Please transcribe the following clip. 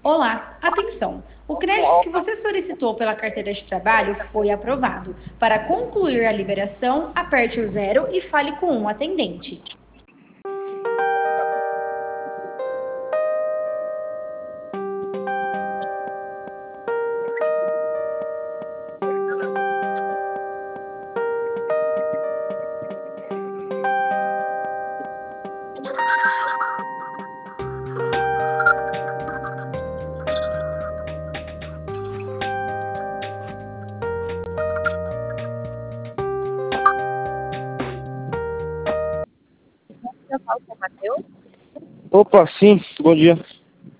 Olá, atenção! O crédito que você solicitou pela carteira de trabalho foi aprovado. Para concluir a liberação, aperte o zero e fale com um atendente. Opa, sim, bom dia.